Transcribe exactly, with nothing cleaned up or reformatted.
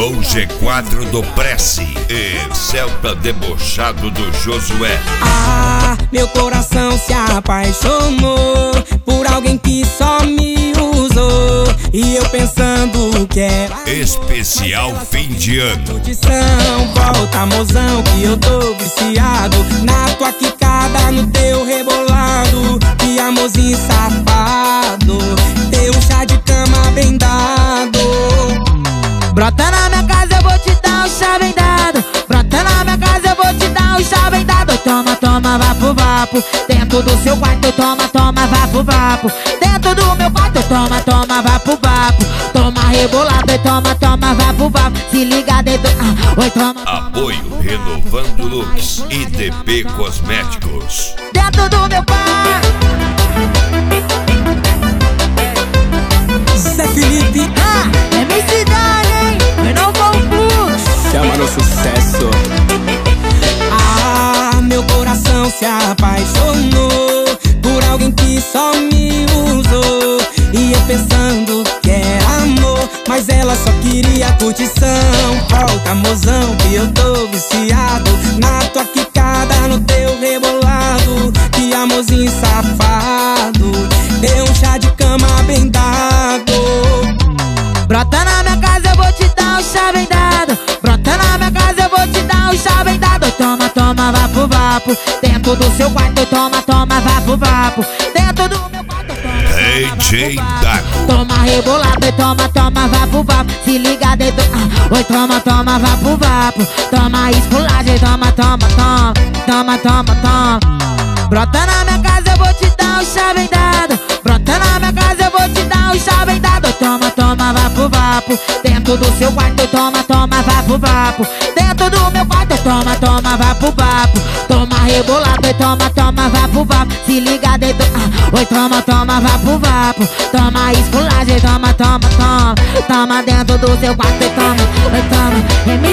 O G quatro do Prece e Celta debochado do Josué. Ah, meu coração se apaixonou por alguém que só me usou, e eu pensando que era Especial fim de ano. curtição. Volta, mozão, que eu tô viciado na tua quicada, no teu rebolado. Que amorzinho safado, teu chá de cama bem dado. Brota na minha casa, eu vou te dar um chá bem dado. Brota na minha casa, eu vou te dar um chá bem dado. Toma, toma, vapo, vapo. Dentro do seu quarto, toma, toma, vapo, vapo. Dentro do meu quarto, toma, toma, vapo, vapo. Toma rebolado e toma, toma, vapo, vapo. Se liga dentro, ah, oi, toma. Apoio Renovando Looks e D P Cosméticos. Dentro do meu quarto. Zé Felipe, Ah, é minha cidade, hein? Renovando Looks. Chama no sucesso. ah, meu coração se apaixonou por alguém que só me usou, e eu pensando que era amor, mas ela só queria curtição. Volta, mozão, que eu tô viciado na tua quicada, no teu rebolado. Que amorzinho safado, deu um chá de cama bem dado. Brota na minha casa, eu vou te dar um chá bem dado. Brota na minha casa, eu vou te dar um chá bem dado. Toma, toma, vapo, vapo. Dentro do seu quarto, toma, toma, vapo, vapo. Dentro do meu quarto, toma, D J Dago. toma rebolado e toma, toma, vapo, vapo. Se liga dentro, ah, oi, toma, toma, vapo, vapo. Toma esculagem, toma, toma, toma. Toma, toma, toma. Brota na minha casa, eu vou te dar um chá bem dado. Brota na minha casa, eu vou te dar um chá bem dado. Toma, toma, vapo, vapo. Dentro do seu quarto, toma, toma, vapo, vapo. Dentro do meu quarto, toma, toma, vapo, vapo. Toma rebolado e toma, toma, vapo, vapo. Se liga dentro, ah, oi, toma, toma, vapo, vapo. Toma esculagem, toma, toma, toma. Toma dentro do seu quarto e toma, oi, toma.